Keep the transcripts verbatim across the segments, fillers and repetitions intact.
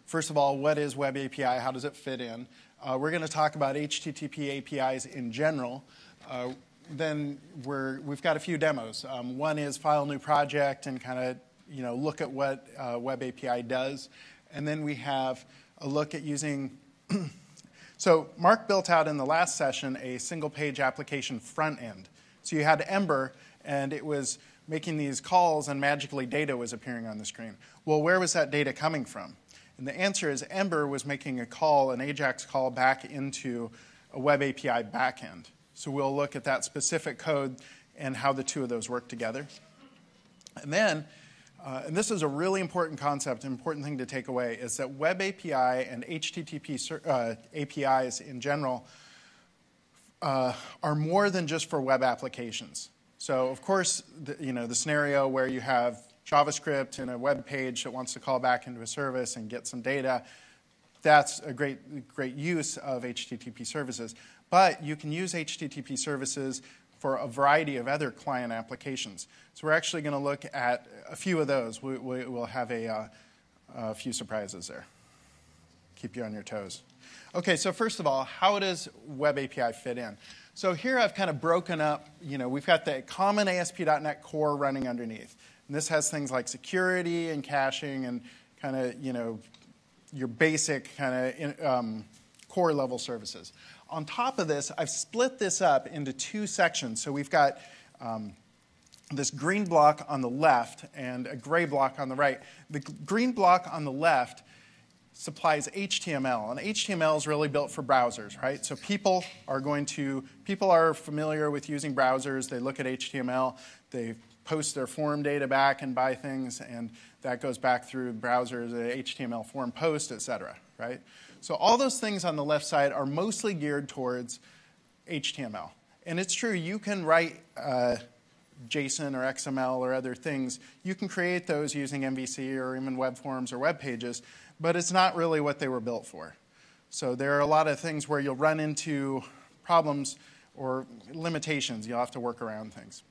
First of all, what is Web A P I? How does it fit in? Uh, we're going to talk about H T T P A P Is in general. Uh, then we're, we've got a few demos. Um, one is file new project and kind of you know look at what uh, Web A P I does. And then we have a look at using so Mark built out in the last session a single-page application front end. So you had Ember, and it was making these calls, and magically data was appearing on the screen. Well, where was that data coming from? And the answer is Ember was making a call, an AJAX call, back into a Web A P I backend. So we'll look at that specific code and how the two of those work together. And then, uh, and this is a really important concept, an important thing to take away, is that Web A P I and H T T P uh, A P Is in general uh, are more than just for web applications. So of course, the, you know, the scenario where you have JavaScript in a web page that wants to call back into a service and get some data, that's a great, great use of H T T P services. But you can use H T T P services for a variety of other client applications. So we're actually going to look at a few of those. We, we, we'll have a, uh, a few surprises there. Keep you on your toes. Okay, so first of all, how does Web A P I fit in? So here I've kind of broken up, you know, we've got the common A S P dot net core running underneath. And this has things like security and caching and kind of, you know, your basic kind of um, core level services. On top of this, I've split this up into two sections. So we've got um, this green block on the left and a gray block on the right. The green block on the left supplies H T M L, and H T M L is really built for browsers, right? So people are going to, people are familiar with using browsers. They look at H T M L, they post their form data back and buy things, and that goes back through browsers, the H T M L form post, et cetera, right? So all those things on the left side are mostly geared towards H T M L. And it's true, you can write uh, JSON or X M L or other things. You can create those using M V C or even web forms or web pages, but it's not really what they were built for. So there are a lot of things where you'll run into problems or limitations. You'll have to work around things.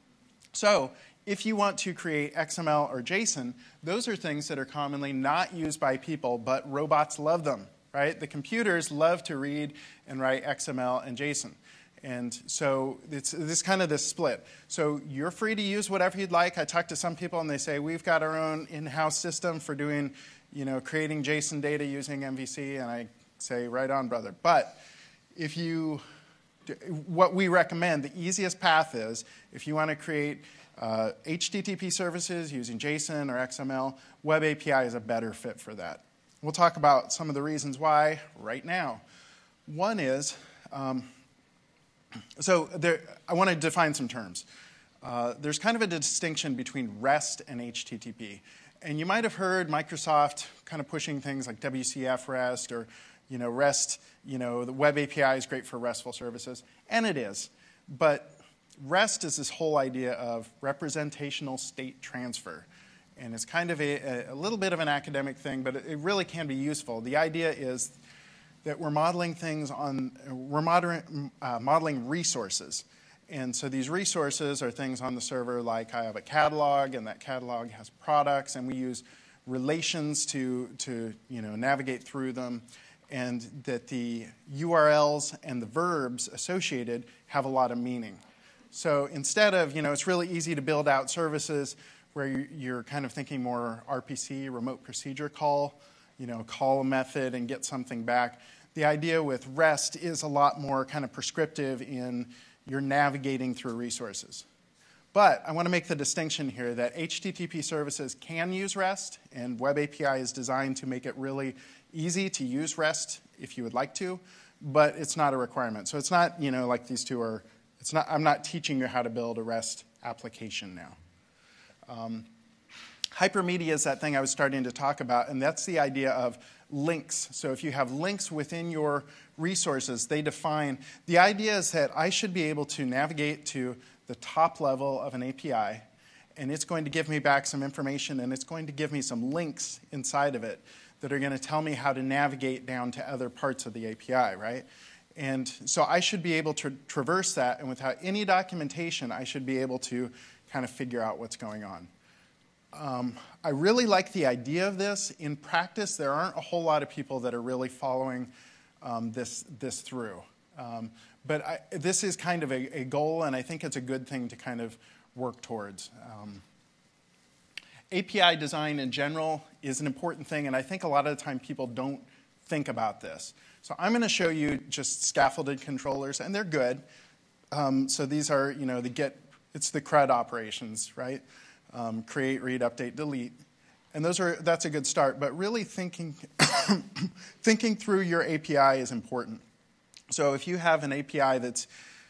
So if you want to create X M L or JSON, those are things that are commonly not used by people, but robots love them, right? The computers love to read and write X M L and JSON. And so it's, it's kind of this split. So you're free to use whatever you'd like. I talk to some people and they say, we've got our own in-house system for doing, you know, creating JSON data using M V C. And I say, right on, brother. But if you, what we recommend, the easiest path is, if you want to create uh, H T T P services using JSON or X M L, Web A P I is a better fit for that. We'll talk about some of the reasons why right now. One is, um, so there, I want to define some terms. Uh, there's kind of a distinction between REST and H T T P. And you might have heard Microsoft kind of pushing things like W C F REST or, you know, REST, you know, the Web A P I is great for RESTful services. And it is. But REST is this whole idea of representational state transfer. And it's kind of a, a little bit of an academic thing, but it really can be useful. The idea is that we're modeling things on, we're modeling, uh, modeling resources. And so these resources are things on the server like I have a catalog, and that catalog has products, and we use relations to, to you know, navigate through them, and that the U R Ls and the verbs associated have a lot of meaning. So instead of, you know, it's really easy to build out services where you're kind of thinking more R P C, remote procedure call, you know, call a method and get something back. The idea with REST is a lot more kind of prescriptive in you're navigating through resources. But I want to make the distinction here that H T T P services can use REST, and Web A P I is designed to make it really easy to use REST if you would like to, but it's not a requirement. So it's not, you know, like these two are, it's not, I'm not teaching you how to build a REST application now. Um, hypermedia is that thing I was starting to talk about, and that's the idea of links. So if you have links within your resources, they define, the idea is that I should be able to navigate to the top level of an A P I, and it's going to give me back some information, and it's going to give me some links inside of it that are going to tell me how to navigate down to other parts of the A P I, right? And so I should be able to traverse that, and without any documentation, I should be able to kind of figure out what's going on. um, I really like the idea of this. In practice, there aren't a whole lot of people that are really following um, this, this through. Um, but I, this is kind of a, a goal, and I think it's a good thing to kind of work towards. Um, A P I design in general is an important thing, and I think a lot of the time people don't think about this. So I'm going to show you just scaffolded controllers, and they're good. Um, so these are, you know, the get, it's the CRUD operations, right? Um, create, read, update, delete. And those are, that's a good start, but really thinking, thinking through your A P I is important. So if you have an A P I that's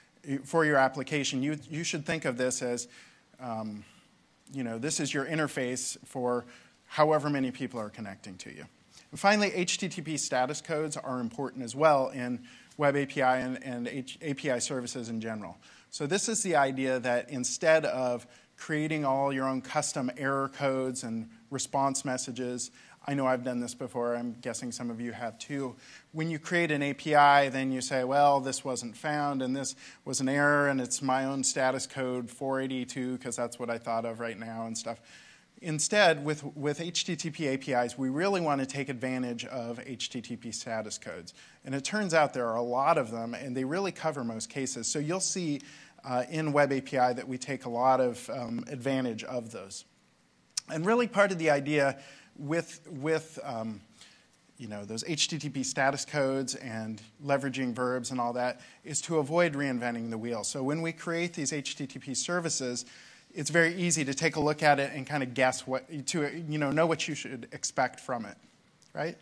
for your application, you, you should think of this as, um, you know, this is your interface for however many people are connecting to you. And finally, H T T P status codes are important as well in Web A P I and, and H, A P I services in general. So this is the idea that instead of creating all your own custom error codes and response messages, I know I've done this before, I'm guessing some of you have too. When you create an A P I, then you say, well, this wasn't found, and this was an error, and it's my own status code four eighty-two, because that's what I thought of right now and stuff. Instead, with, with H T T P A P Is, we really want to take advantage of H T T P status codes. And it turns out there are a lot of them, and they really cover most cases. So you'll see uh, in Web A P I that we take a lot of um, advantage of those. And really part of the idea with, with um, you know, those H T T P status codes and leveraging verbs and all that is to avoid reinventing the wheel. So when we create these H T T P services, it's very easy to take a look at it and kind of guess what, to, you know, know what you should expect from it, right?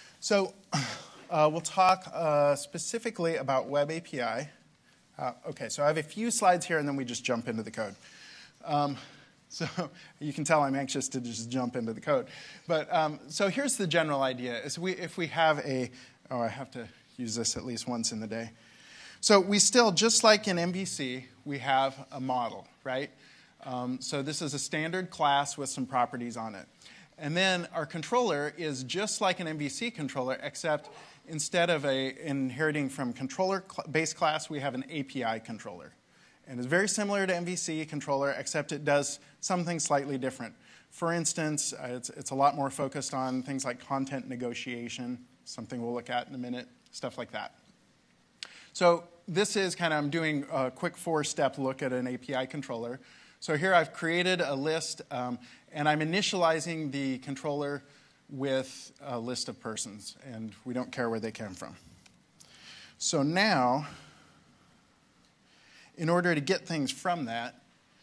So uh, we'll talk uh, specifically about Web A P I. Uh, okay, so I have a few slides here, and then we just jump into the code. Um, so you can tell I'm anxious to just jump into the code. But um, so here's the general idea: is we, if we have a, oh, I have to use this at least once in the day. So we still, just like in M V C, we have a model, right? Um, so this is a standard class with some properties on it. And then our controller is just like an M V C controller, except instead of a, inheriting from controller-based class, we have an A P I controller. And it's very similar to M V C controller, except it does something slightly different. For instance, uh, it's, it's a lot more focused on things like content negotiation, something we'll look at in a minute, stuff like that. So this is kind of, I'm doing a quick four-step look at an A P I controller. So here I've created a list, um, and I'm initializing the controller with a list of persons, and we don't care where they came from. So now, in order to get things from that,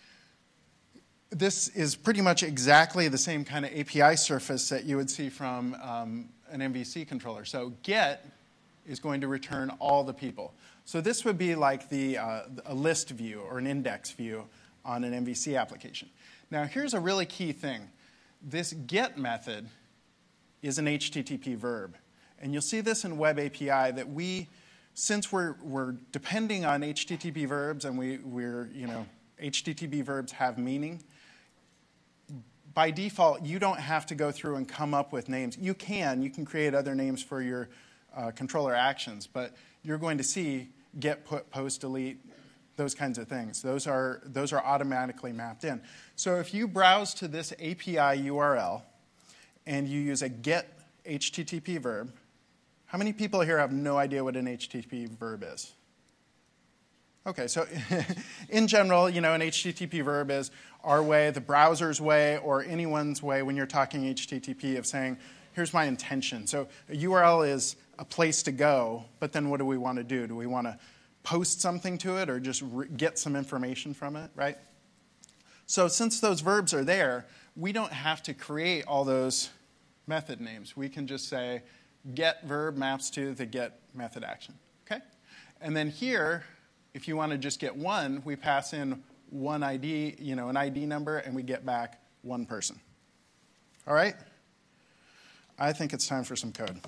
this is pretty much exactly the same kind of A P I surface that you would see from um, an M V C controller. So get is going to return all the people. So this would be like the, uh, a list view or an index view on an M V C application. Now, here's a really key thing. This get method is an H T T P verb. And you'll see this in Web A P I that we, since we're, we're depending on H T T P verbs and we, we're, you know, H T T P verbs have meaning, by default, you don't have to go through and come up with names. You can. You can create other names for your uh, controller actions, but you're going to see get, put, post, delete, those kinds of things. Those are, those are automatically mapped in. So if you browse to this A P I U R L and you use a get H T T P verb, how many people here have no idea what an H T T P verb is? Okay, so in general, you know, an H T T P verb is our way, the browser's way, or anyone's way when you're talking H T T P of saying, here's my intention. So a U R L is a place to go, but then what do we want to do? Do we want to post something to it or just get some information from it, right? So since those verbs are there, we don't have to create all those method names. We can just say get verb maps to the get method action, okay? And then here, if you want to just get one, we pass in one I D, you know, an I D number, and we get back one person. All right? I think it's time for some code.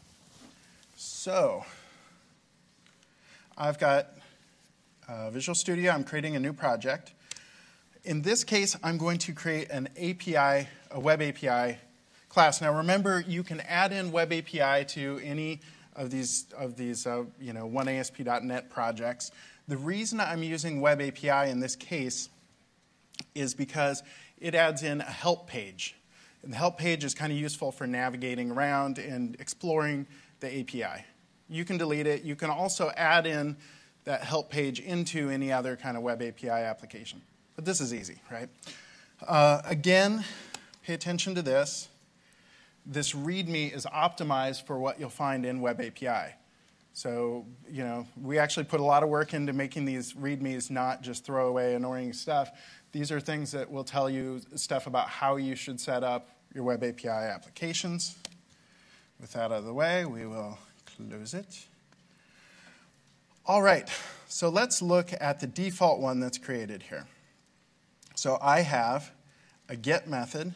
So I've got uh, Visual Studio. I'm creating a new project. In this case, I'm going to create an A P I, a Web A P I class. Now remember, you can add in Web A P I to any of these, of these uh, you know, one A S P dot net projects. The reason I'm using Web A P I in this case is because it adds in a help page. And the help page is kind of useful for navigating around and exploring the A P I. You can delete it. You can also add in that help page into any other kind of web A P I application. But this is easy, right? Uh, again, pay attention to this. This README is optimized for what you'll find in web A P I. So, you know, we actually put a lot of work into making these READMEs not just throwaway, annoying stuff. These are things that will tell you stuff about how you should set up your web A P I applications. With that out of the way, we will close it. All right, so let's look at the default one that's created here. So I have a get method,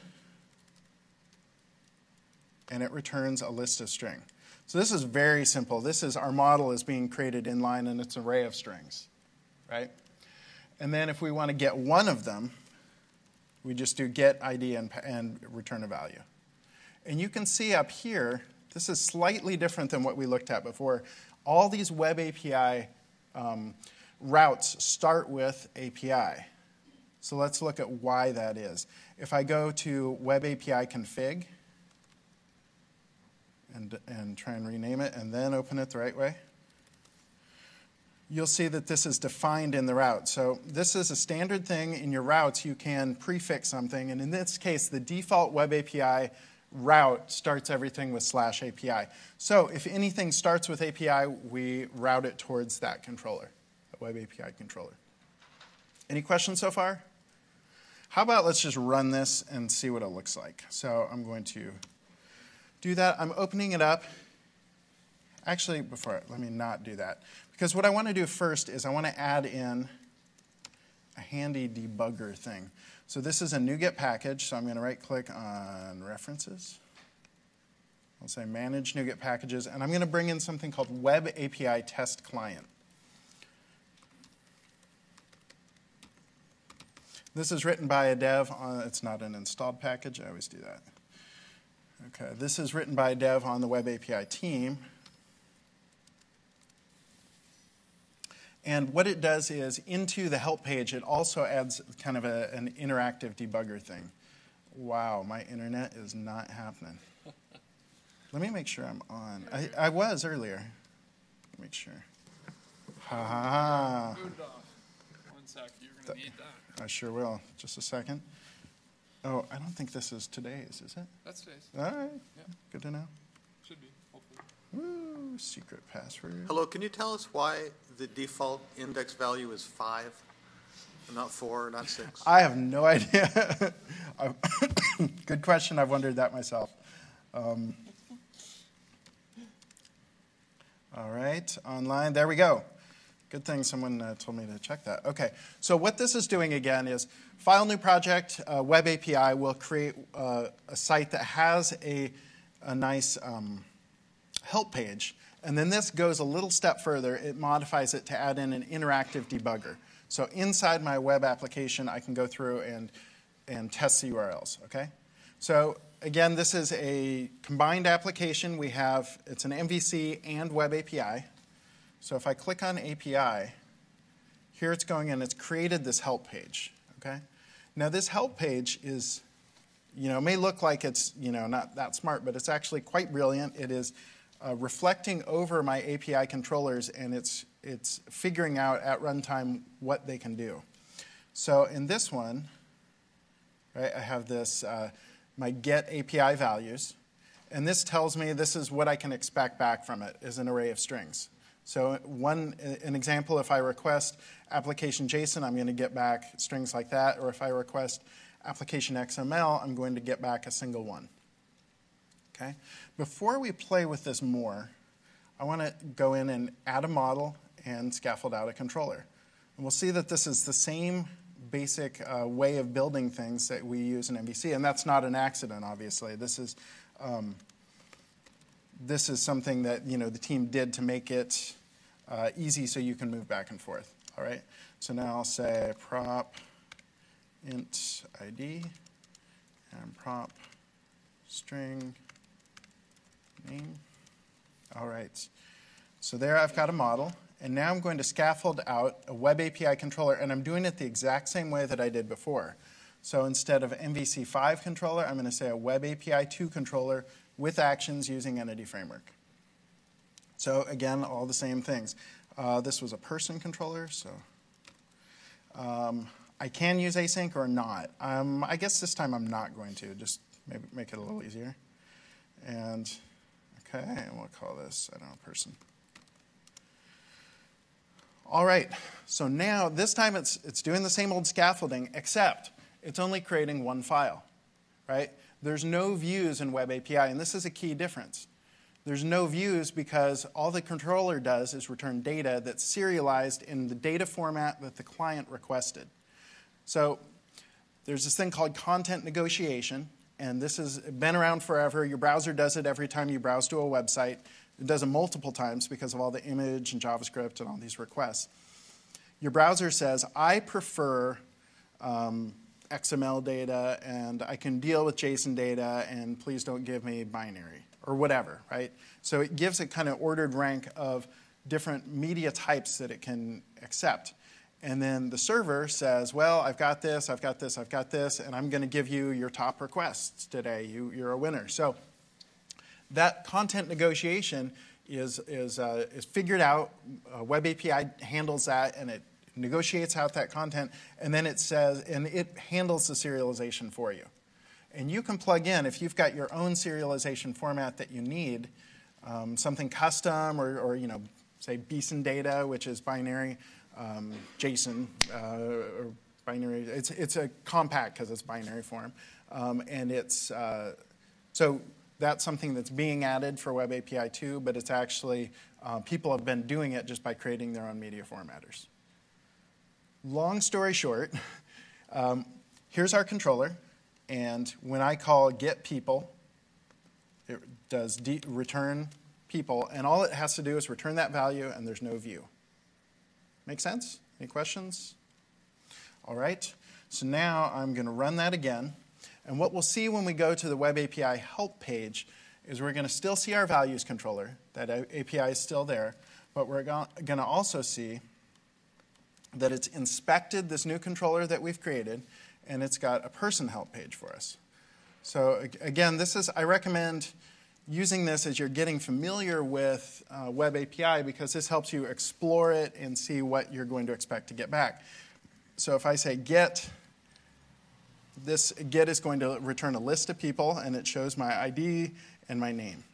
and it returns a list of string. So this is very simple. This is our model is being created inline, and it's an array of strings, right? And then if we want to get one of them, we just do get I D and, and return a value. And you can see up here, this is slightly different than what we looked at before. All these web A P I um, routes start with A P I. So let's look at why that is. If I go to web A P I config and, and try and rename it and then open it the right way, you'll see that this is defined in the route. So this is a standard thing in your routes. You can prefix something. And in this case, the default web A P I route starts everything with slash A P I. So if anything starts with A P I, we route it towards that controller, the web A P I controller. Any questions so far? How about let's just run this and see what it looks like. So I'm going to do that. I'm opening it up. Actually, before, let me not do that. Because what I want to do first is I want to add in a handy debugger thing. So this is a NuGet package, so I'm going to right-click on References. I'll say Manage NuGet Packages, and I'm going to bring in something called Web A P I Test Client. This is written by a dev on, it's not an installed package, I always do that. Okay, this is written by a dev on the Web A P I team. And what it does is, into the help page, it also adds kind of a, an interactive debugger thing. Wow, my internet is not happening. Let me make sure I'm on. I, I was earlier. Make sure. Ha ha ha. One sec, you're going to need that. I sure will. Just a second. Oh, I don't think this is today's, is it? That's today's. All right. Yeah. Good to know. Should be, hopefully. Woo, secret password. Hello, can you tell us why the default index value is five, not four, not six? I have no idea. Good question. I've wondered that myself. Um, all right, online. There we go. Good thing someone uh, told me to check that. Okay, so what this is doing again is file new project, uh, web A P I will create uh, a site that has a, a nice um, help page. And then this goes a little step further. It modifies it to add in an interactive debugger. So inside my web application, I can go through and, and test the U R Ls, okay? So again, this is a combined application. We have, it's an M V C and web A P I. So if I click on A P I, here it's going and it's created this help page, okay? Now this help page is, you know, may look like it's, you know, not that smart, but it's actually quite brilliant. It is Uh, reflecting over my A P I controllers, and it's, it's figuring out at runtime what they can do. So in this one, right, I have this, uh, my get A P I values, and this tells me this is what I can expect back from it, is an array of strings. So one, an example, if I request application JSON, I'm going to get back strings like that, or if I request application X M L, I'm going to get back a single one. Okay? Before we play with this more, I want to go in and add a model and scaffold out a controller. And we'll see that this is the same basic uh, way of building things that we use in M V C, and that's not an accident, obviously. This is, um, this is something that, you know, the team did to make it uh, easy so you can move back and forth. All right? So now I'll say prop int I D and prop string name. All right. So there I've got a model. And now I'm going to scaffold out a web A P I controller, and I'm doing it the exact same way that I did before. So instead of M V C five controller, I'm going to say a Web A P I two controller with actions using Entity Framework. So again, all the same things. Uh, this was a person controller, so um, I can use async or not. Um, I guess this time I'm not going to, just maybe make it a little easier. And okay, and we'll call this, I don't know, person. All right, so now this time it's, it's doing the same old scaffolding, except it's only creating one file, right? There's no views in Web A P I, and this is a key difference. There's no views because all the controller does is return data that's serialized in the data format that the client requested. So there's this thing called content negotiation, and this has been around forever. Your browser does it every time you browse to a website. It does it multiple times because of all the image and JavaScript and all these requests. Your browser says, I prefer um, X M L data, and I can deal with JSON data, and please don't give me binary, or whatever, right? So it gives a kind of ordered rank of different media types that it can accept. And then the server says, well, I've got this, I've got this, I've got this, and I'm going to give you your top requests today. You, you're a winner. So that content negotiation is, is, uh, is figured out. Uh, Web A P I handles that, and it negotiates out that content, and then it says, and it handles the serialization for you. And you can plug in, if you've got your own serialization format that you need, um, something custom, or, or you know, say B S O N data, which is binary, um, JSON, uh, or binary. It's, it's a compact because it's binary form. Um, and it's, uh, so that's something that's being added for Web A P I two, but it's actually, uh, people have been doing it just by creating their own media formatters. Long story short, um, here's our controller. And when I call get people, it does de return people. And all it has to do is return that value, and there's no view. Make sense? Any questions? All right. So now I'm going to run that again. And what we'll see when we go to the Web A P I help page is we're going to still see our values controller. That A P I is still there. But we're going to also see that it's inspected this new controller that we've created, and it's got a person help page for us. So again, this is, I recommend using this as you're getting familiar with uh, Web A P I, because this helps you explore it and see what you're going to expect to get back. So if I say get, this get is going to return a list of people, and it shows my I D and my name.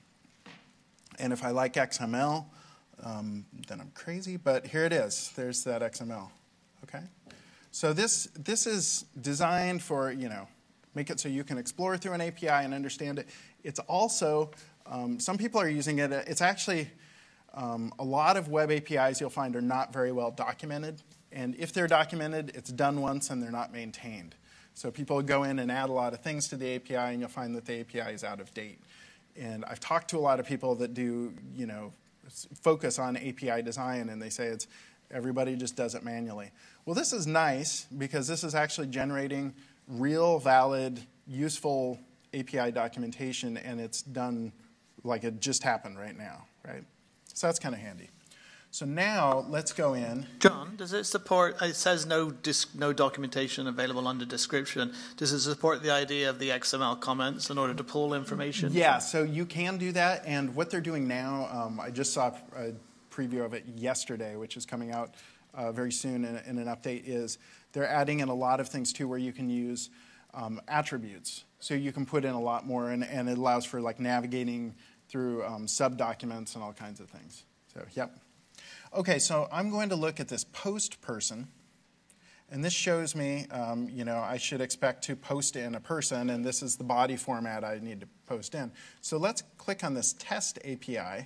And if I like X M L, um, then I'm crazy, but here it is. There's that X M L, okay? So this, this is designed for, you know, make it so you can explore through an A P I and understand it. It's also, um, some people are using it. It's actually, um, a lot of web A P Is you'll find are not very well documented. And if they're documented, it's done once and they're not maintained. So people go in and add a lot of things to the A P I, and you'll find that the A P I is out of date. And I've talked to a lot of people that do, you know, focus on A P I design, and they say it's everybody just does it manually. Well, this is nice because this is actually generating real, valid, useful A P I documentation, and it's done like it just happened right now, right? So that's kind of handy. So now let's go in. John, does it support, it says no, disc, no documentation available under description. Does it support the idea of the X M L comments in order to pull information? Yeah, so you can do that. And what they're doing now, um, I just saw a preview of it yesterday, which is coming out uh, very soon in, in an update, is they're adding in a lot of things too where you can use um, attributes. So you can put in a lot more, and, and it allows for like navigating through um, sub-documents and all kinds of things. So, yep. Okay, so I'm going to look at this post person, and this shows me, um, you know, I should expect to post in a person, and this is the body format I need to post in. So let's click on this test A P I,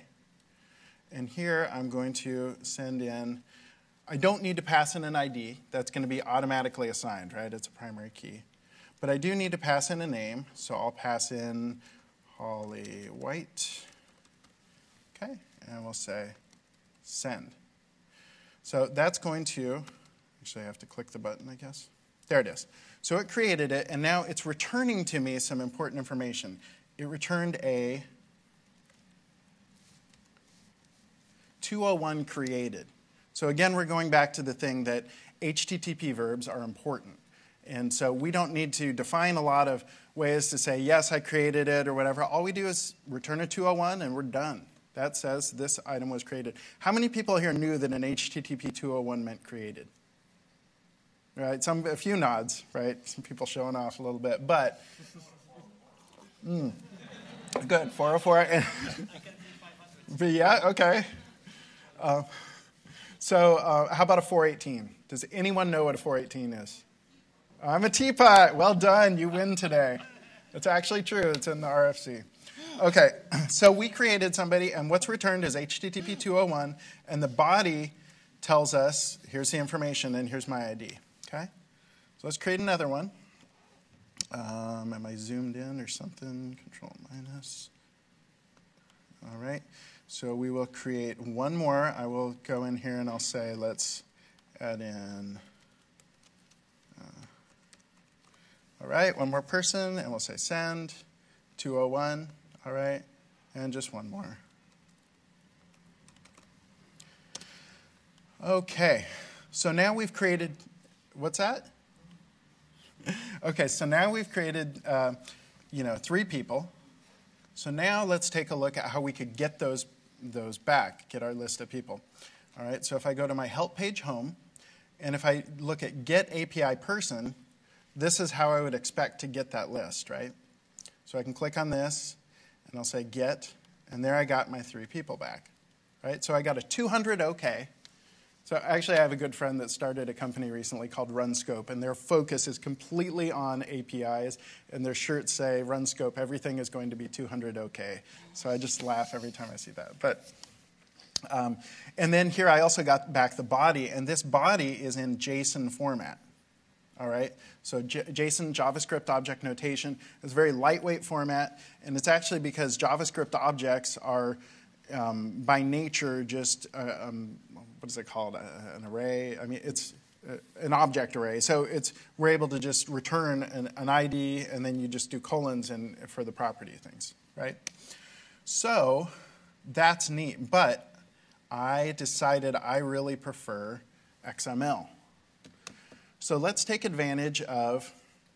and here I'm going to send in, I don't need to pass in an I D. That's going to be automatically assigned, right? It's a primary key. But I do need to pass in a name, so I'll pass in Holly White. Okay, and we'll say send. So that's going to, actually I have to click the button, I guess. There it is. So it created it, and now it's returning to me some important information. It returned a two oh one created. So again, we're going back to the thing that H T T P verbs are important. And so we don't need to define a lot of ways to say, yes, I created it or whatever. All we do is return a two oh one and we're done. That says this item was created. How many people here knew that an H T T P two oh one meant created? Right, some a few nods, right? Some people showing off a little bit, but mm, good, four oh four. But yeah, okay. Uh, so uh, how about a four eighteen? Does anyone know what a four eighteen is? I'm a teapot. Well done, you win today. It's actually true, it's in the R F C. Okay, so we created somebody, and what's returned is H T T P two oh one, and the body tells us, here's the information, and here's my I D. Okay, so let's create another one. Um, am I zoomed in or something? Control minus. All right, so we will create one more. I will go in here and I'll say, let's add in, uh, all right, one more person, and we'll say send, two oh one, all right, and just one more. Okay, so now we've created, what's that? Okay, so now we've created, uh, you know, three people. So now let's take a look at how we could get those, those back, get our list of people. All right, so if I go to my help page home, and if I look at get A P I person, this is how I would expect to get that list, right? So I can click on this, and I'll say get, and there I got my three people back, right? So I got a two hundred OK. So actually, I have a good friend that started a company recently called RunScope, and their focus is completely on A P Is, and their shirts say, RunScope, everything is going to be two hundred OK. So I just laugh every time I see that. But, um, and then here I also got back the body, and this body is in JSON format. All right, so J JSON, JavaScript object notation, is a very lightweight format, and it's actually because JavaScript objects are, um, by nature, just uh, um, what is it called, uh, an array? I mean, it's uh, an object array. So it's we're able to just return an, an I D, and then you just do colons in, for the property things, right? So that's neat, but I decided I really prefer X M L. So let's take advantage of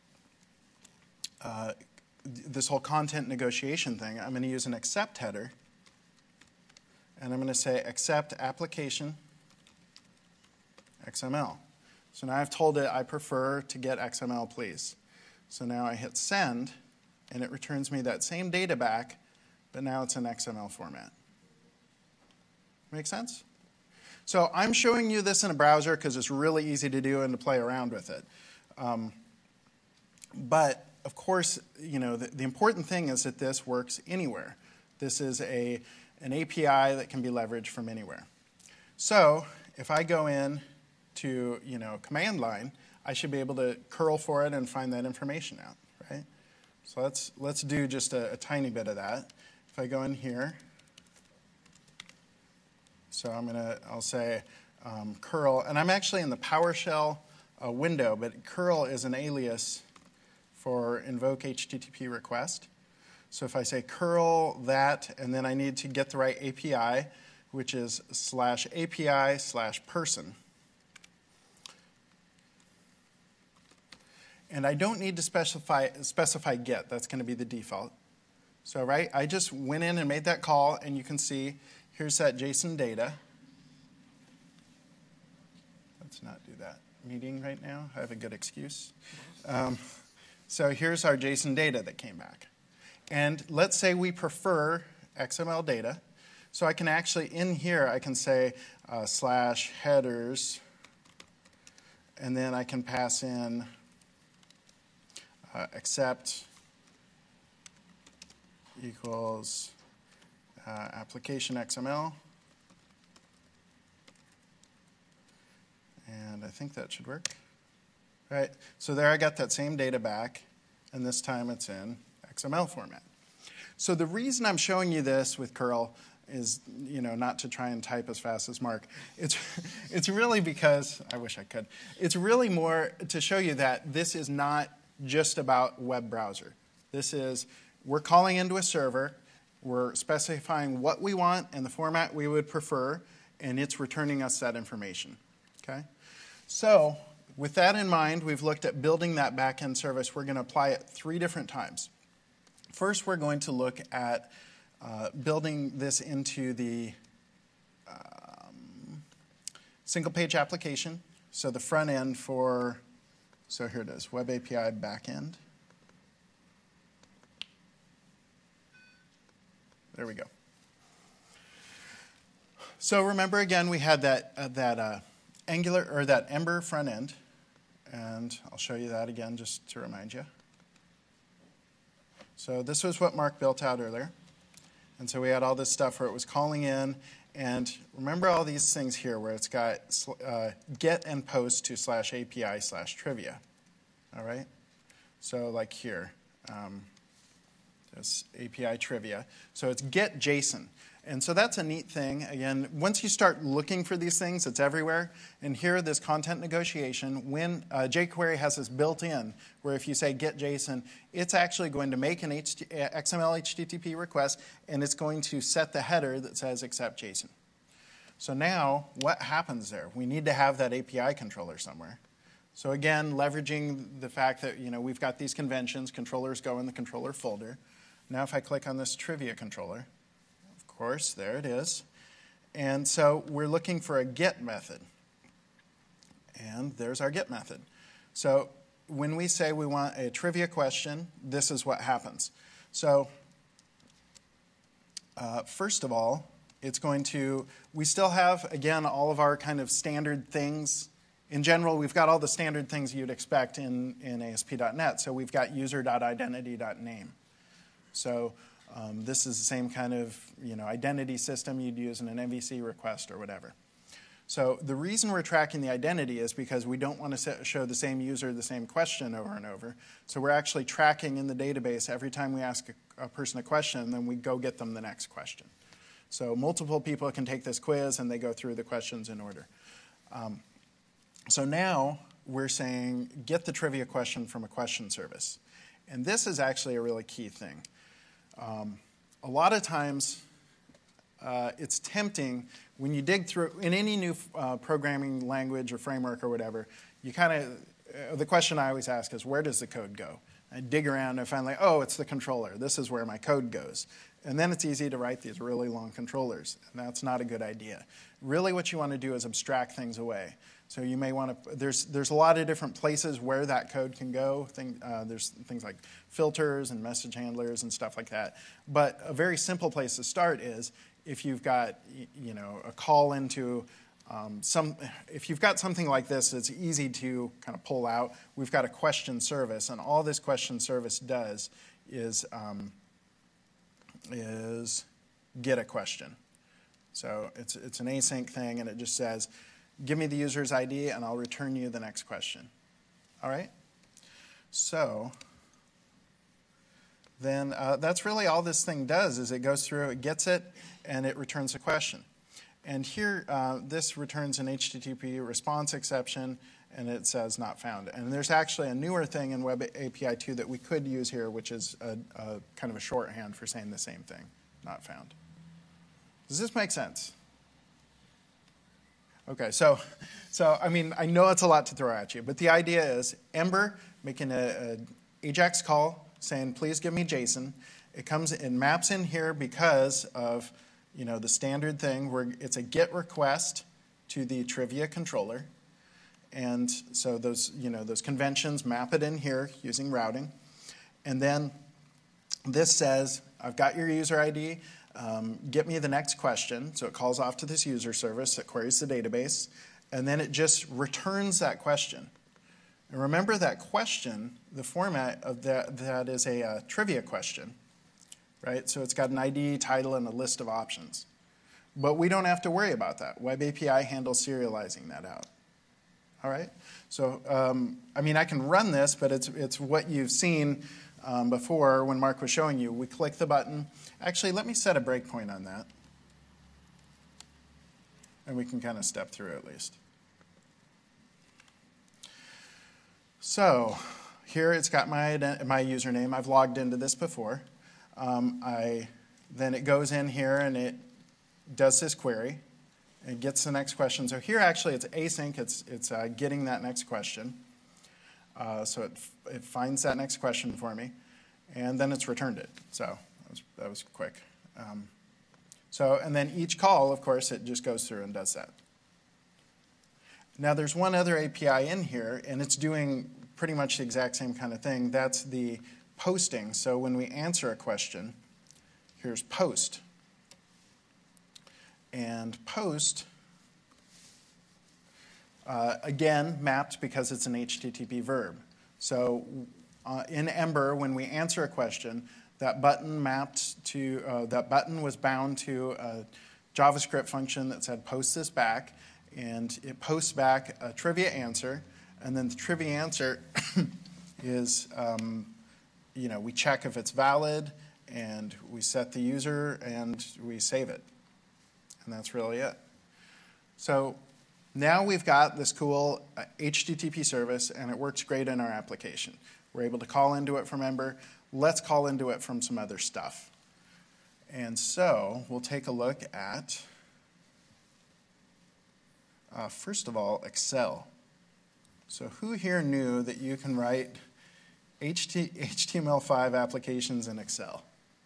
uh, this whole content negotiation thing. I'm going to use an accept header, and I'm going to say accept application X M L. So now I've told it I prefer to get X M L, please. So now I hit send, and it returns me that same data back, but now it's in X M L format. Make sense? So I'm showing you this in a browser because it's really easy to do and to play around with it. Um, but of course, you know, the, the important thing is that this works anywhere. This is a, an A P I that can be leveraged from anywhere. So if I go in to, you know, command line, I should be able to curl for it and find that information out, right? So let's, let's do just a, a tiny bit of that. If I go in here, so I'm gonna, I'll say um, curl, and I'm actually in the PowerShell uh, window, but curl is an alias for invoke H T T P request. So if I say curl that, and then I need to get the right A P I, which is slash A P I slash person. And I don't need to specify, specify get. That's going to be the default. So right, I just went in and made that call, and you can see here's that JSON data. Let's not do that meeting right now. I have a good excuse. Um, so here's our JSON data that came back. And let's say we prefer X M L data. So I can actually, in here, I can say uh, slash headers, and then I can pass in uh, accept equals uh, application X M L. And I think that should work. Right, so there I got that same data back, and this time it's in X M L format. So the reason I'm showing you this with curl is, you know, not to try and type as fast as Mark. It's, it's really because, I wish I could, it's really more to show you that this is not just about web browser. This is, we're calling into a server, we're specifying what we want and the format we would prefer, and it's returning us that information, okay? So with that in mind, we've looked at building that backend service. We're going to apply it three different times. First, we're going to look at uh, building this into the um, single-page application. So the front end for, so here it is, Web A P I backend. There we go. So remember again, we had that uh, that uh, Angular or that Ember front end, and I'll show you that again just to remind you. So this was what Mark built out earlier, and so we had all this stuff where it was calling in, and remember all these things here where it's got uh, get and post to slash A P I slash trivia. All right. So like here. Um, This A P I trivia. So it's get JSON. And so that's a neat thing. Again, once you start looking for these things, it's everywhere. And here, this content negotiation, when uh, jQuery has this built in, where if you say get JSON, it's actually going to make an H T X M L H T T P request, and it's going to set the header that says accept JSON. So now, what happens there? We need to have that A P I controller somewhere. So again, leveraging the fact that you know we've got these conventions, controllers go in the controller folder. Now if I click on this trivia controller, of course, there it is. And so we're looking for a get method. And there's our get method. So when we say we want a trivia question, this is what happens. So uh, first of all, it's going to, we still have, again, all of our kind of standard things. In general, we've got all the standard things you'd expect in, in A S P dot net. So we've got user dot identity dot name. So um, this is the same kind of you know, identity system you'd use in an M V C request or whatever. So the reason we're tracking the identity is because we don't want to show the same user the same question over and over. So we're actually tracking in the database every time we ask a, a person a question, and then we go get them the next question. So multiple people can take this quiz, and they go through the questions in order. Um, so now we're saying get the trivia question from a question service. And this is actually a really key thing. Um, a lot of times, uh, it's tempting when you dig through, in any new uh, programming language or framework or whatever, you kind of, uh, the question I always ask is, where does the code go? I dig around and find like, oh, it's the controller. This is where my code goes. And then it's easy to write these really long controllers, and that's not a good idea. Really what you want to do is abstract things away. So you may want to, there's, there's a lot of different places where that code can go. Thing, uh, there's things like filters and message handlers and stuff like that. But a very simple place to start is if you've got, you know, a call into um, some, if you've got something like this, it's easy to kind of pull out. We've got a question service, and all this question service does is, um, is get a question. So it's, it's an async thing, and it just says, give me the user's I D, and I'll return you the next question. All right? So then uh, that's really all this thing does, is it goes through, it gets it, and it returns a question. And here, uh, this returns an H T T P response exception, and it says not found. And there's actually a newer thing in Web A P I two that we could use here, which is a, a kind of a shorthand for saying the same thing, not found. Does this make sense? Okay, so, so I mean, I know it's a lot to throw at you, but the idea is Ember making a, a AJAX call saying, please give me JSON. It comes, it maps in here because of, you know, the standard thing where it's a GET request to the trivia controller, and so those, you know, those conventions map it in here using routing, and then this says, I've got your user I D. Um, get me the next question. So it calls off to this user service that queries the database, and then it just returns that question. And remember that question, the format of that, that is a uh, trivia question, right? So it's got an I D, title, and a list of options. But we don't have to worry about that. Web A P I handles serializing that out. All right? So, um, I mean, I can run this, but it's, it's what you've seen Um, before when Mark was showing you. We click the button. Actually, let me set a breakpoint on that. And we can kind of step through at least. So here it's got my, my username. I've logged into this before. Um, I, then it goes in here and it does this query. It gets the next question. So here actually it's async. It's, it's uh, getting that next question. Uh, so it, it finds that next question for me, and then it's returned it. So that was, that was quick. Um, so, and then each call, of course, it just goes through and does that. Now there's one other A P I in here, and it's doing pretty much the exact same kind of thing. That's the posting. So when we answer a question, here's post. And post, uh, again, mapped because it's an H T T P verb. So uh, in Ember, when we answer a question, that button mapped to, uh, that button was bound to a JavaScript function that said post this back, and it posts back a trivia answer, and then the trivia answer is, um, you know, we check if it's valid, and we set the user, and we save it. And that's really it. So now we've got this cool uh, H T T P service, and it works great in our application. We're able to call into it from Ember. Let's call into it from some other stuff. And so we'll take a look at, uh, first of all, Excel. So who here knew that you can write H T M L five applications in Excel?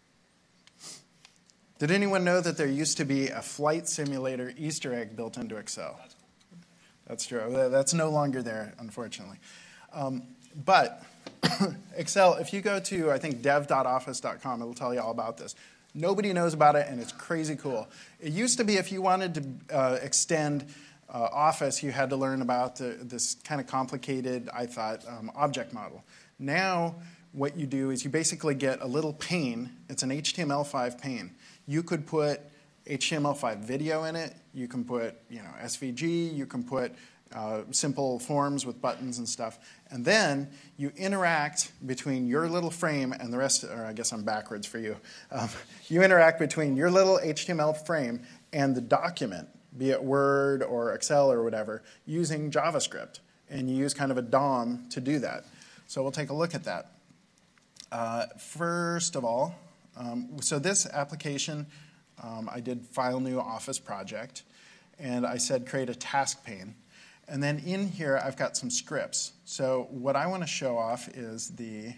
Did anyone know that there used to be a flight simulator Easter egg built into Excel? That's true. That's no longer there, unfortunately. Um, but Excel, if you go to, I think, dev dot office dot com, it'll tell you all about this. Nobody knows about it, and it's crazy cool. It used to be if you wanted to uh, extend uh, Office, you had to learn about the, this kind of complicated, I thought, um, object model. Now, what you do is you basically get a little pane. It's an H T M L five pane. You could put H T M L five video in it. You can put, you know, S V G. You can put uh, simple forms with buttons and stuff. And then you interact between your little frame and the rest, or I guess I'm backwards for you. Um, you interact between your little H T M L frame and the document, be it Word or Excel or whatever, using JavaScript. And you use kind of a D O M to do that. So we'll take a look at that. Uh, first of all, um, so this application, um, I did file new Office project, and I said create a task pane. And then in here, I've got some scripts. So what I want to show off is the,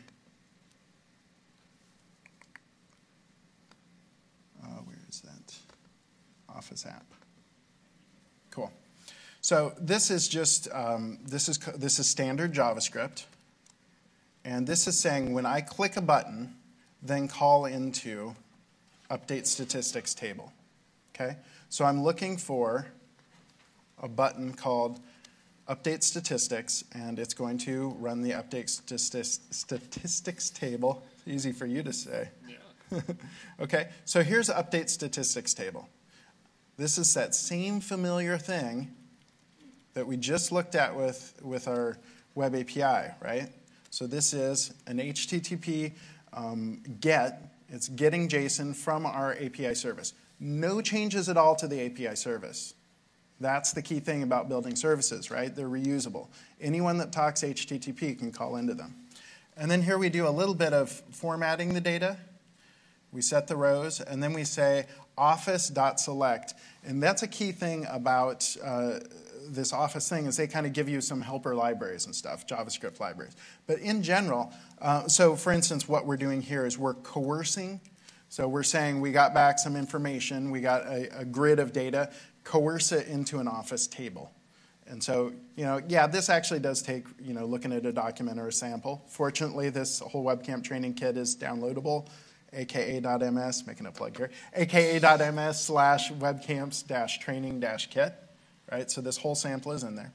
uh, where is that? Office app. Cool. So this is just, um, this is, this is standard JavaScript. And this is saying when I click a button, then call into update statistics table. Okay? So I'm looking for a button called update statistics, and it's going to run the update statistics table. It's easy for you to say. Yeah. Okay, so here's update statistics table. This is that same familiar thing that we just looked at with, with our web A P I, right? So this is an H T T P um, get. It's getting JSON from our A P I service. No changes at all to the A P I service. That's the key thing about building services, right? They're reusable. Anyone that talks H T T P can call into them. And then here we do a little bit of formatting the data. We set the rows, and then we say office.select. And that's a key thing about uh, this Office thing is they kind of give you some helper libraries and stuff, JavaScript libraries. But in general, uh, so for instance, what we're doing here is we're coercing. So we're saying we got back some information, we got a, a grid of data, coerce it into an Office table. And so, you know, yeah, this actually does take, you know, looking at a document or a sample. Fortunately, this whole webcam training kit is downloadable, aka.ms, making a plug here, aka.ms slash webcamps dash training dash kit, right? So this whole sample is in there.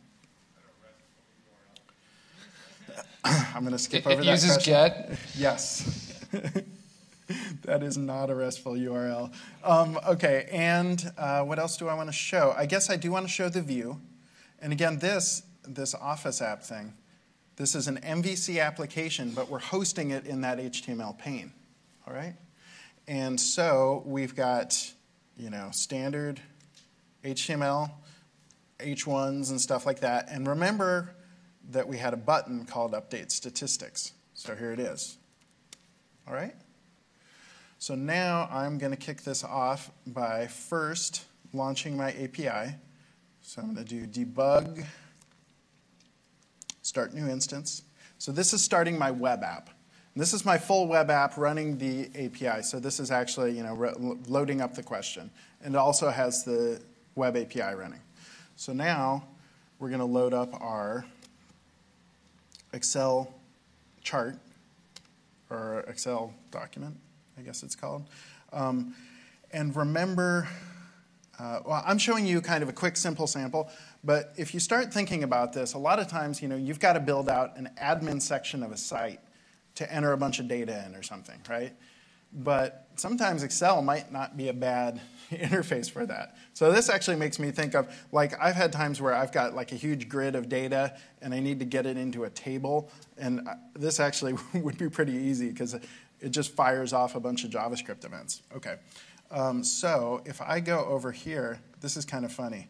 I'm going to skip It, over it that uses question. get? Yes. That is not a RESTful U R L. Um, okay, and uh, what else do I want to show? I guess I do want to show the view. And again, this, this Office app thing, this is an M V C application, but we're hosting it in that H T M L pane, all right? And so we've got, you know, standard H T M L, H ones and stuff like that. And remember that we had a button called Update Statistics. So here it is, all right? So now I'm going to kick this off by first launching my A P I. So I'm going to do debug, start new instance. So this is starting my web app. And this is my full web app running the A P I. So this is actually, you know, re- loading up the question. And it also has the web A P I running. So now we're going to load up our Excel chart, or Excel document, I guess it's called. Um, and remember, uh, well, I'm showing you kind of a quick, simple sample. But if you start thinking about this, a lot of times, you know, you've got to build out an admin section of a site to enter a bunch of data in or something, right? But sometimes Excel might not be a bad interface for that. So this actually makes me think of, like, I've had times where I've got like a huge grid of data and I need to get it into a table. And this actually would be pretty easy because it just fires off a bunch of JavaScript events. Okay, um, so if I go over here, this is kind of funny.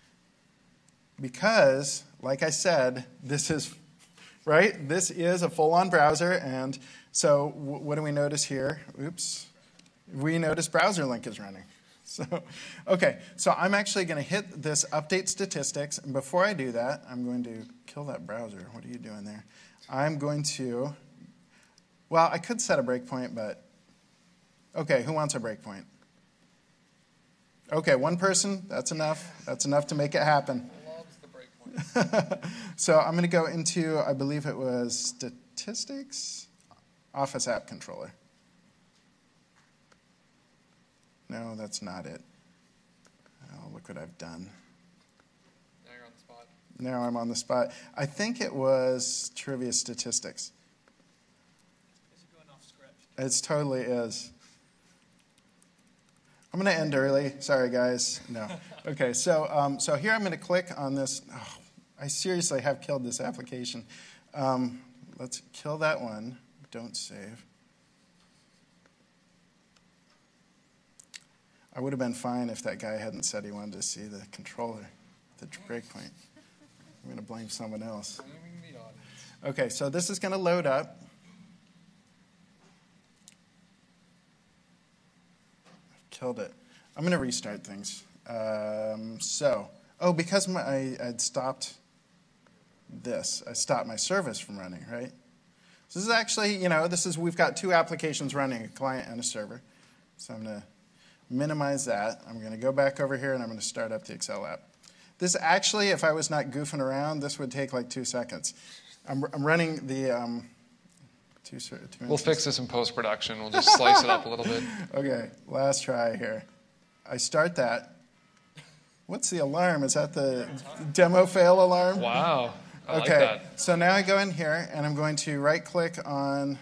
Because, like I said, this is, right? This is a full-on browser. And so w- what do we notice here? Oops. We notice browser link is running. So, okay, so I'm actually going to hit this update statistics. And before I do that, I'm going to kill that browser. What are you doing there? I'm going to, well, I could set a breakpoint, but, okay, who wants a breakpoint? Okay, one person, that's enough. That's enough to make it happen. So I'm going to go into, I believe it was statistics, Office App Controller. No, that's not it. Oh, look what I've done. Now you're on the spot. Now I'm on the spot. I think it was Trivia Statistics. Is it going off script? It totally is. I'm going to end early. Sorry, guys. No. Okay, so um, so here I'm going to click on this. Oh, I seriously have killed this application. Um, let's kill that one. Don't save. I would have been fine if that guy hadn't said he wanted to see the controller, the breakpoint. I'm going to blame someone else. Blaming the audience. Okay, so this is going to load up. Killed it. I'm going to restart things. Um, so, oh, because my, I, I'd stopped this, I stopped my service from running, right? So this is actually, you know, this is, we've got two applications running, a client and a server. So I'm going to minimize that. I'm going to go back over here and I'm going to start up the Excel app. This actually, if I was not goofing around, this would take like two seconds. I'm, I'm running the... Um, two, two We'll fix this in post-production. We'll just slice it up a little bit. Okay, last try here. I start that. What's the alarm? Is that the demo fail alarm? Wow. I like Okay, that. so now I go in here and I'm going to right-click on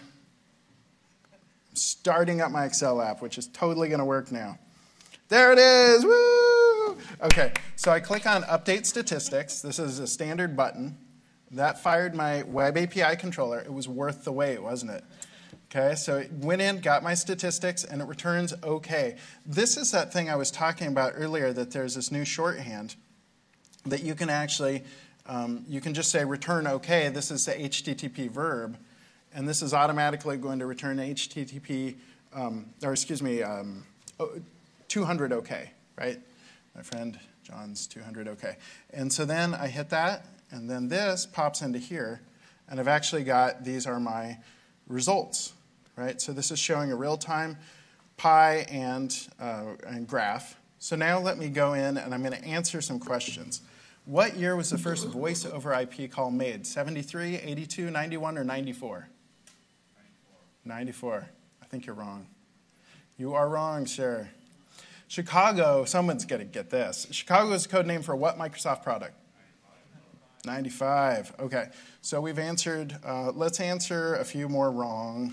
starting up my Excel app, which is totally going to work now. There it is! Woo! Okay, so I click on Update Statistics. This is a standard button. That fired my web A P I controller. It was worth the wait, wasn't it? Okay, so it went in, got my statistics, and it returns OK. This is that thing I was talking about earlier, that there's this new shorthand that you can actually, um, you can just say return OK. This is the H T T P verb, and this is automatically going to return H T T P, um, or excuse me, um, two hundred OK, right? My friend John's two hundred OK. And so then I hit that, and then this pops into here, and I've actually got, these are my results, right? So this is showing a real-time pie and, uh, and graph. So now let me go in, and I'm going to answer some questions. What year was the first voice over I P call made? seventy-three, eighty-two, ninety-one, or ninety-four? ninety-four. I think you're wrong. You are wrong, sir. Chicago, someone's going to get this. Chicago is a code name for what Microsoft product? ninety-five. Okay, so we've answered, uh, let's answer a few more wrong.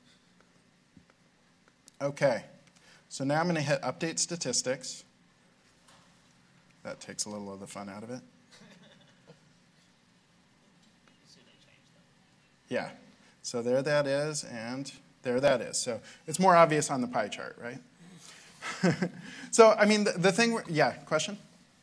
Okay, so now I'm going to hit Update Statistics. That takes a little of the fun out of it. Yeah, so there that is, and there that is. So it's more obvious on the pie chart, right? So, I mean, the, the thing, we're, yeah, question?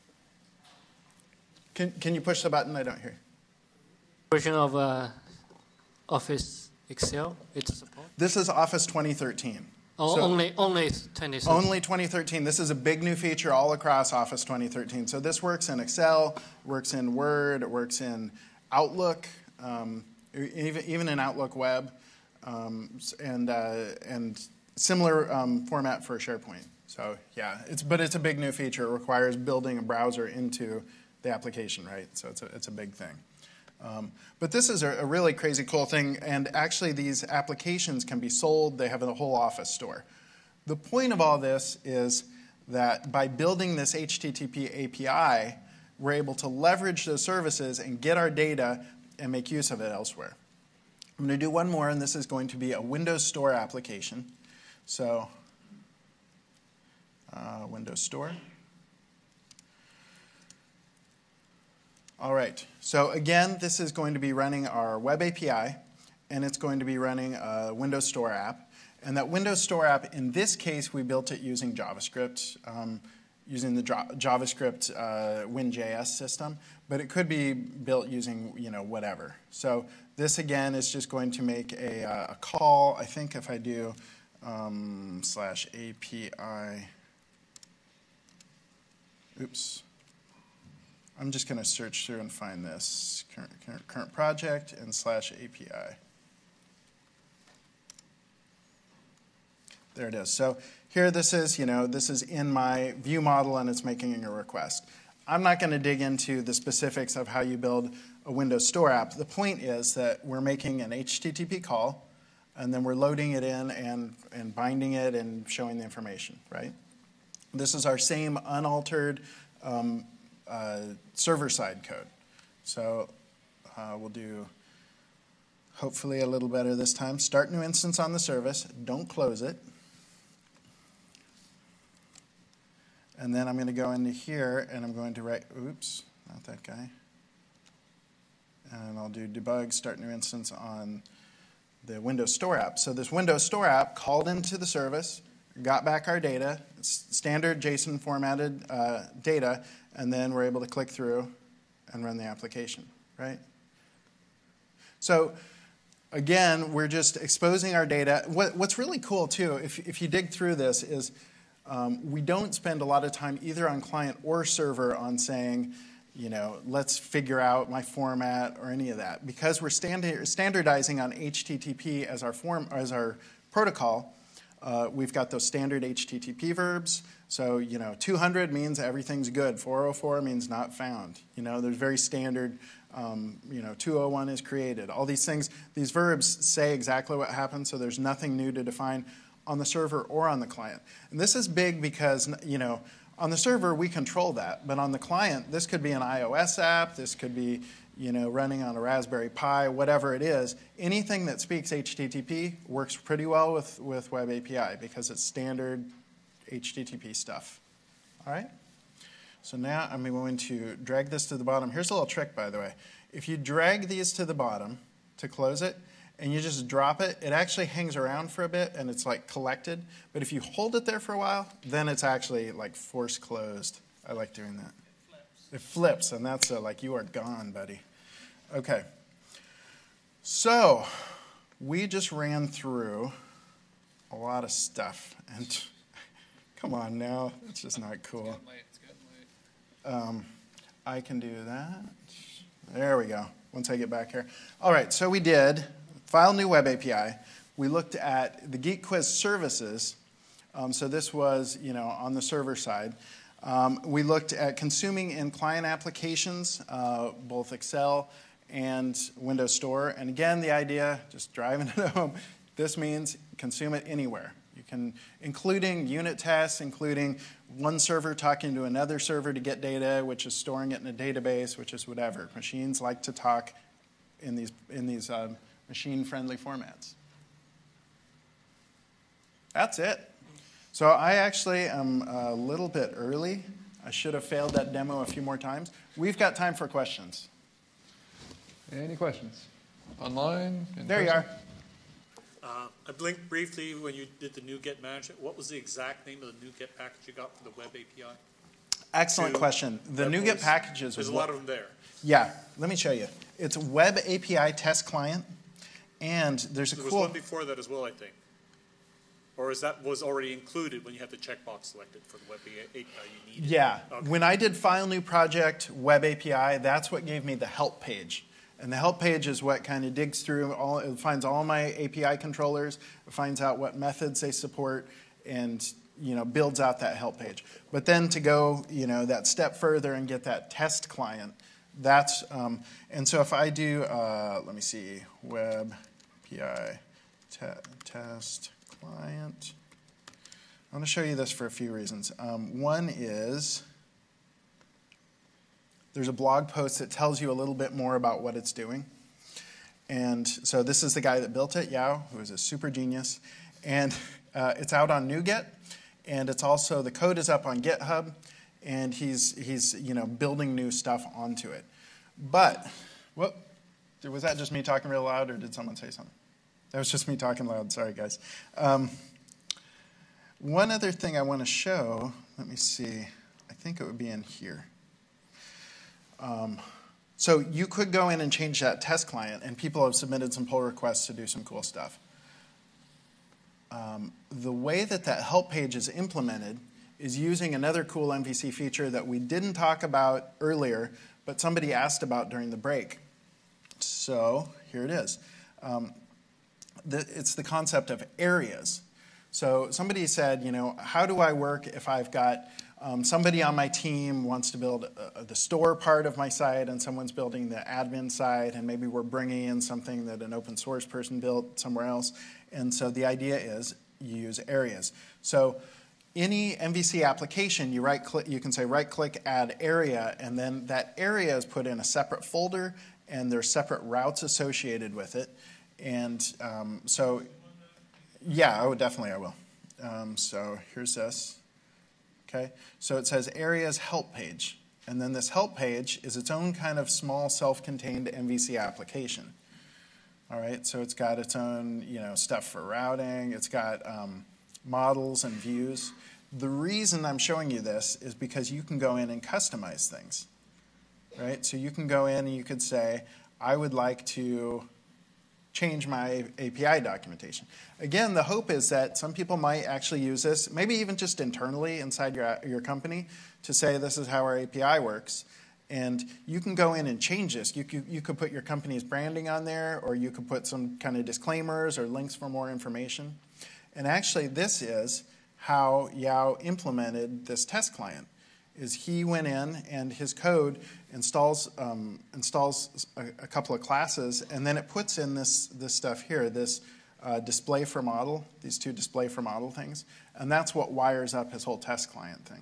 Can, can you push the button? I don't hear. Version of uh, Office Excel, it's support? This is Office twenty thirteen. Oh, So- only only twenty thirteen. Only twenty thirteen. This is a big new feature all across Office twenty thirteen. So this works in Excel, works in Word, it works in Outlook, um, even, even in Outlook Web, um, and, uh, and similar um, format for SharePoint. So yeah, it's, but it's a big new feature. It requires building a browser into the application, right? So it's a, it's a big thing. Um, but this is a, a really crazy cool thing, and actually these applications can be sold. They have a whole Office store. The point of all this is that by building this H T T P A P I, we're able to leverage those services and get our data and make use of it elsewhere. I'm going to do one more, and this is going to be a Windows Store application. So, uh, Windows Store. All right, so again, this is going to be running our web A P I, and it's going to be running a Windows Store app. And that Windows Store app, in this case, we built it using JavaScript, um, using the JavaScript uh, WinJS system, but it could be built using, you know, whatever. So this, again, is just going to make a, uh, a call. I think if I do um, slash A P I, oops. I'm just going to search through and find this current, current, current project and slash A P I. There it is. So here this is, you know, this is in my view model and it's making a request. I'm not going to dig into the specifics of how you build a Windows Store app. The point is that we're making an H T T P call and then we're loading it in and, and binding it and showing the information, right? This is our same unaltered um, uh, server-side code. So uh, we'll do hopefully a little better this time. Start new instance on the service. Don't close it. And then I'm going to go into here, and I'm going to write, oops, not that guy. And I'll do debug, start new instance on the Windows Store app. So this Windows Store app called into the service, got back our data, standard JSON formatted uh, data, and then we're able to click through and run the application, right? So again, we're just exposing our data. What, what's really cool, too, if, if you dig through this, is Um, we don't spend a lot of time either on client or server on saying, you know, let's figure out my format or any of that. Because we're standard, standardizing on H T T P as our, form, as our protocol, uh, we've got those standard H T T P verbs. So, you know, two hundred means everything's good. four oh four means not found. You know, there's very standard, um, you know, two oh one is created. All these things, these verbs say exactly what happened, so there's nothing new to define on the server or on the client. And this is big because, you know, on the server we control that, but on the client this could be an iOS app, this could be, you know, running on a Raspberry Pi, whatever it is. Anything that speaks H T T P works pretty well with, with Web A P I because it's standard H T T P stuff. All right? So now I'm going to drag this to the bottom. Here's a little trick, by the way. If you drag these to the bottom to close it, and you just drop it, it actually hangs around for a bit and it's like collected. But if you hold it there for a while, then it's actually like force closed. I like doing that. It flips. It flips, and that's a, like, you are gone, buddy. Okay. So we just ran through a lot of stuff. And come on now, it's just not cool. It's getting late. It's getting late. Um, I can do that. There we go, once I get back here. All right, so we did file new web A P I. We looked at the Geek Quiz services. Um, so this was, you know, on the server side. Um, we looked at consuming in client applications, uh, both Excel and Windows Store. And again, the idea, just driving it home, this means consume it anywhere. You can, including unit tests, including one server talking to another server to get data, which is storing it in a database, which is whatever. Machines like to talk in these, in these um, machine-friendly formats. That's it. So I actually am a little bit early. I should have failed that demo a few more times. We've got time for questions. Any questions? Online? In There you person? Uh, I blinked briefly when you did the NuGet management. What was the exact name of the NuGet package you got for the web A P I? Excellent To question. The web NuGet voice? packages. There's a what- lot of them there. Yeah, let me show you. It's a web A P I test client, and there's a There was cool. one before that as well, I think. Or is that was already included when you had the checkbox selected for the web A P I you needed? Yeah. Okay. When I did File New Project Web A P I, that's what gave me the help page. And the help page is what kind of digs through all, it finds all my A P I controllers, it finds out what methods they support, and you know, builds out that help page. But then to go, you know, that step further and get that test client, that's, um, and so if I do, uh, let me see, Web A P I te test client. I want to show you this for a few reasons. Um, one is there's a blog post that tells you a little bit more about what it's doing. And so this is the guy that built it, Yao, who is a super genius. And uh, it's out on NuGet. And it's also, the code is up on GitHub. And he's, he's you know, building new stuff onto it. But, whoop, was that just me talking real loud, or did someone say something? That was just me talking loud. Sorry, guys. Um, one other thing I want to show, let me see. I think it would be in here. Um, so you could go in and change that test client, and people have submitted some pull requests to do some cool stuff. Um, the way that that help page is implemented is using another cool M V C feature that we didn't talk about earlier, but somebody asked about during the break. So here it is. Um, the, it's the concept of areas. So somebody said, you know, how do I work if I've got um, somebody on my team wants to build uh, the store part of my site, and someone's building the admin side, and maybe we're bringing in something that an open source person built somewhere else. And so the idea is you use areas. So any M V C application, you right click, you can say right click, add area, and then that area is put in a separate folder, and there's separate routes associated with it. And um, so, yeah, oh, definitely I will. Um, so here's this. Okay, so it says areas help page. And then this help page is its own kind of small self-contained M V C application. All right, so it's got its own, you know, stuff for routing. It's got um, models and views. The reason I'm showing you this is because you can go in and customize things. Right, so you can go in and you could say, I would like to change my A P I documentation. Again, the hope is that some people might actually use this, maybe even just internally inside your, your company, to say this is how our A P I works. And you can go in and change this. You could, you could put your company's branding on there, or you could put some kind of disclaimers or links for more information. And actually, this is how Yao implemented this test client. Is he went in and his code installs um, installs a, a couple of classes, and then it puts in this this stuff here, this uh, display for model, these two display for model things, and that's what wires up his whole test client thing.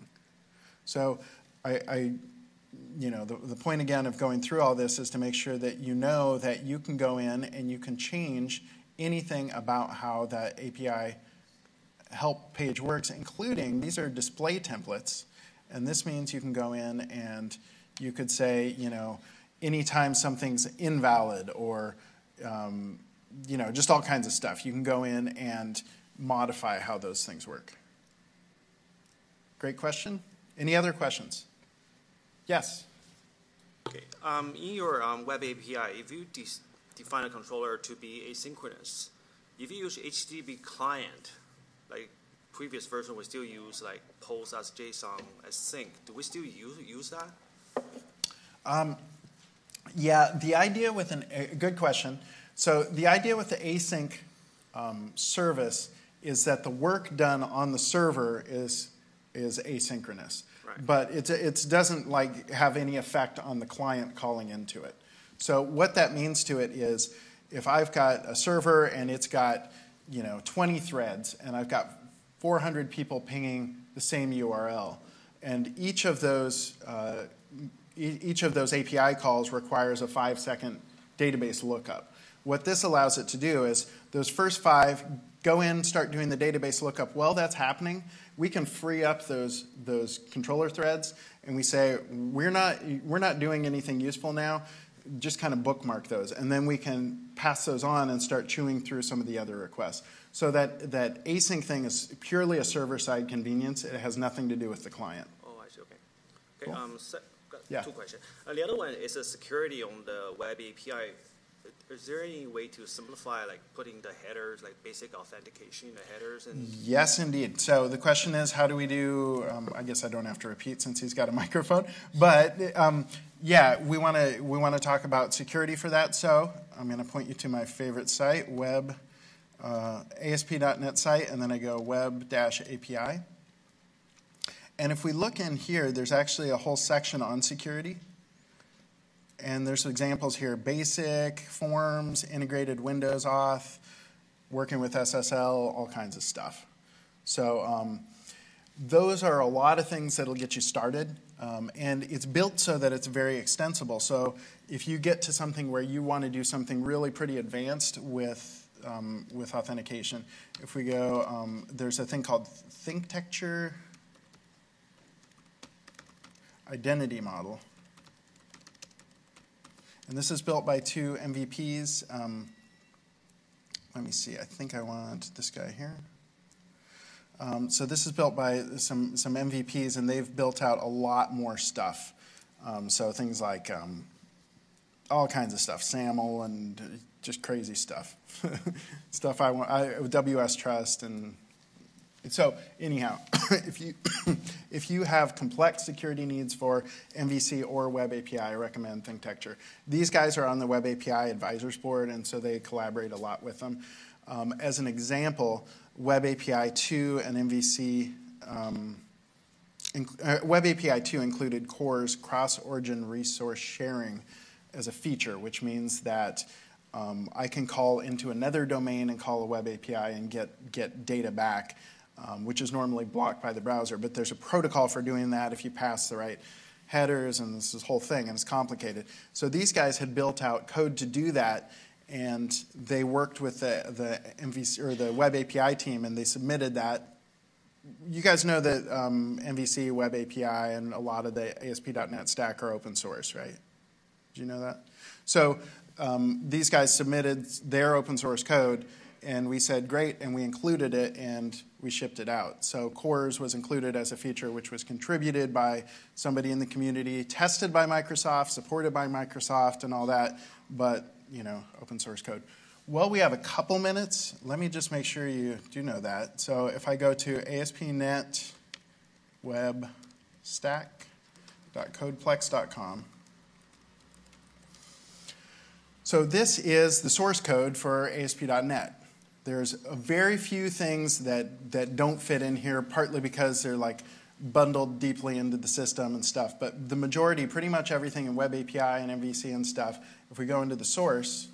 So I, I you know, the, the point again of going through all this is to make sure that you know that you can go in and you can change anything about how that A P I help page works, including these are display templates. And this means you can go in and you could say, you know, anytime something's invalid, or, um, you know, just all kinds of stuff. You can go in and modify how those things work. Great question. Any other questions? Yes? Okay. Um, in your um, web A P I, if you de define a controller to be asynchronous, if you use H T T P client, like previous version, we still use like post as JSON as sync. Do we still use use that? Um, yeah, the idea with an a good question. So the idea with the async um, service is that the work done on the server is is asynchronous, right. But it it doesn't like have any effect on the client calling into it. So what that means to it is, if I've got a server and it's got, you know, twenty threads, and I've got four hundred people pinging the same U R L, and each of those uh, e each of those A P I calls requires a five second database lookup. What this allows it to do is those first five go in, start doing the database lookup. While that's happening, we can free up those those controller threads, and we say we're not we're not doing anything useful now. Just kind of bookmark those, and then we can pass those on and start chewing through some of the other requests. So that, that async thing is purely a server-side convenience. It has nothing to do with the client. Oh, I see. Okay. Okay. Cool. Um, so, got Yeah. two questions. Uh, the other one is a security on the web A P I. is there any way to simplify, like putting the headers, like basic authentication in the headers? And Yes, indeed. So the question is, how do we do, um, I guess I don't have to repeat since he's got a microphone, but um, yeah, we want to we want to talk about security for that. So I'm going to point you to my favorite site, web, uh, A S P dot net site, and then I go web dash A P I. And if we look in here, there's actually a whole section on security. And there's examples here: basic, forms, integrated Windows auth, working with S S L, all kinds of stuff. So um, those are a lot of things that'll get you started. Um, and it's built so that it's very extensible. So if you get to something where you want to do something really pretty advanced with, um, with authentication, if we go, um, there's a thing called ThinkTecture Identity Model. And this is built by two M V Ps. Um, let me see. I think I want this guy here. Um, so this is built by some, some M V Ps, and they've built out a lot more stuff. Um, so things like um, all kinds of stuff, SAML and just crazy stuff. Stuff I want, I, W S Trust. And so anyhow, if you, if you have complex security needs for M V C or Web A P I, I recommend ThinkTecture. These guys are on the Web A P I Advisors Board, and so they collaborate a lot with them. Um, as an example, Web A P I two and M V C, um, inc uh, Web A P I two included Core's cross-origin resource sharing as a feature, which means that um, I can call into another domain and call a Web A P I and get, get data back, um, which is normally blocked by the browser. But there's a protocol for doing that if you pass the right headers, and this, this whole thing, and it's complicated. So these guys had built out code to do that, and they worked with the, the M V C or the Web A P I team, and they submitted that. You guys know that um, M V C, Web A P I, and a lot of the A S P dot net stack are open source, right? Did you know that? So um, these guys submitted their open source code, and we said, great, and we included it, and we shipped it out. So Cores was included as a feature which was contributed by somebody in the community, tested by Microsoft, supported by Microsoft, and all that, but you know, open source code. Well, we have a couple minutes. Let me just make sure you do know that. So if I go to A S P dot net web stack dot codeplex dot com. So this is the source code for A S P dot net. There's a very few things that, that don't fit in here, partly because they're like bundled deeply into the system and stuff. But the majority, pretty much everything in Web A P I and M V C and stuff, if we go into the source,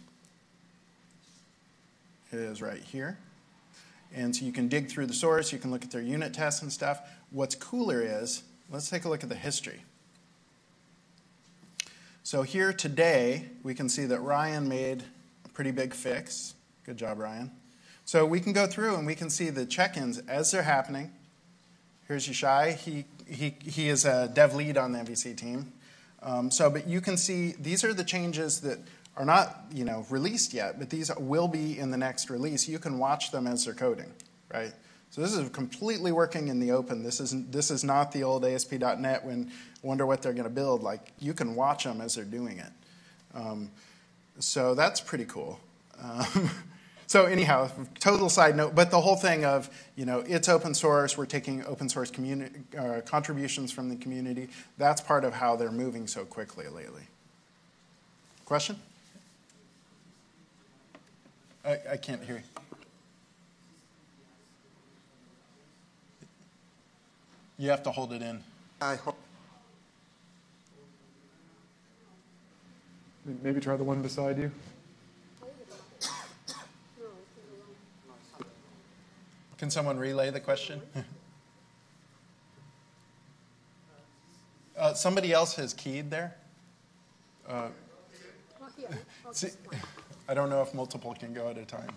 it is right here. And so you can dig through the source. You can look at their unit tests and stuff. What's cooler is, let's take a look at the history. So here today, we can see that Ryan made a pretty big fix. Good job, Ryan. So we can go through and we can see the check-ins as they're happening. Here's Yishai. He, he, he is a dev lead on the M V C team. Um, so, but you can see these are the changes that are not, you know, released yet, but these will be in the next release. You can watch them as they're coding, right? So this is completely working in the open. This isn't. This is not the old A S P dot net when wonder what they're going to build. Like you can watch them as they're doing it. Um, so that's pretty cool. Um, So anyhow, total side note, but the whole thing of, you know, it's open source, we're taking open source community, uh, contributions from the community, that's part of how they're moving so quickly lately. Question? I, I can't hear you. You have to hold it in. I hope. Maybe try the one beside you. Can someone relay the question? uh, somebody else has keyed there. Uh, see, I don't know if multiple can go at a time.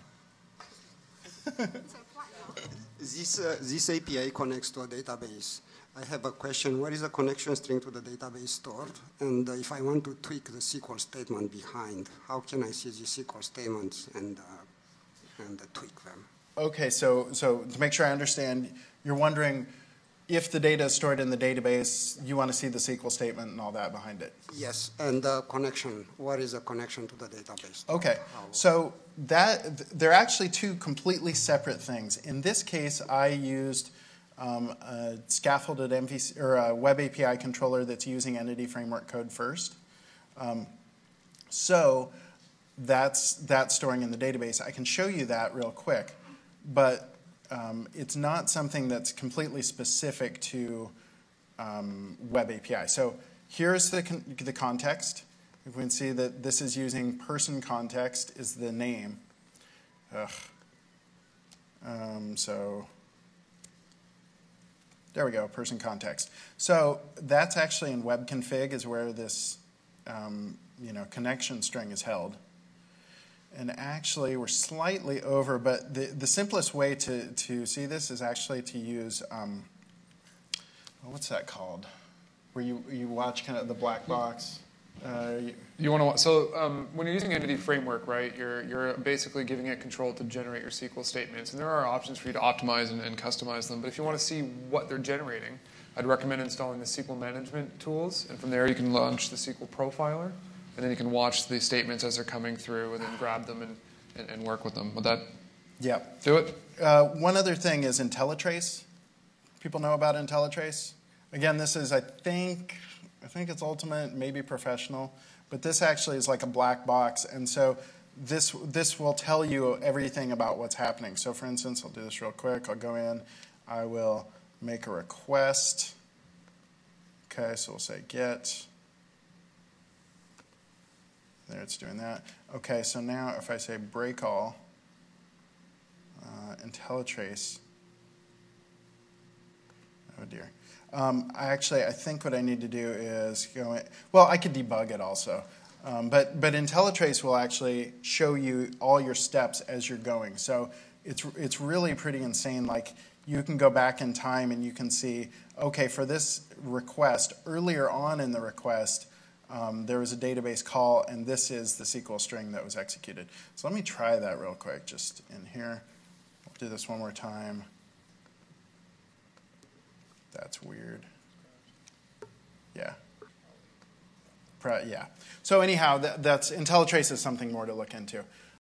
This, uh, this A P I connects to a database. I have a question. What is the connection string to the database stored? And uh, if I want to tweak the S Q L statement behind, how can I see the S Q L statements and, uh, and uh, tweak them? Okay, so, so to make sure I understand, you're wondering if the data is stored in the database, you want to see the S Q L statement and all that behind it. Yes, and the connection. What is the connection to the database? Okay, so that they're actually two completely separate things. In this case, I used um, a scaffolded M V C or a Web A P I controller that's using Entity Framework code first. Um, so that's that's storing in the database. I can show you that real quick, but um, it's not something that's completely specific to um, Web A P I. So here's the con the context. If we can see that this is using person context is the name. Ugh. Um, so there we go, person context. So that's actually in web config is where this um, you know, connection string is held. And actually we're slightly over, but the, the simplest way to, to see this is actually to use, um, what's that called? Where you, you watch kind of the black box. Uh, you, You want to so um, when you're using Entity Framework, right? You're you're basically giving it control to generate your S Q L statements, and there are options for you to optimize and, and customize them. But if you want to see what they're generating, I'd recommend installing the S Q L management tools, and from there you can launch the S Q L profiler, and then you can watch the statements as they're coming through, and then grab them and, and, and work with them. Would that yeah. do it? Uh, one other thing is IntelliTrace. People know about IntelliTrace? Again, this is, I think, I think it's Ultimate, maybe Professional, but this actually is like a black box, and so this this will tell you everything about what's happening. So for instance, I'll do this real quick. I'll go in, I will make a request. Okay, so we'll say get. There, it's doing that. Okay, so now if I say break all, uh, IntelliTrace, oh dear. Um, I actually, I think what I need to do is go in, well, I could debug it also, um, but, but IntelliTrace will actually show you all your steps as you're going. So it's, it's really pretty insane. Like, you can go back in time and you can see, okay, for this request, earlier on in the request, um, there was a database call, and this is the S Q L string that was executed. So let me try that real quick, just in here. I'll do this one more time. That's weird. Yeah. Yeah. So anyhow, that, that's IntelliTrace is something more to look into.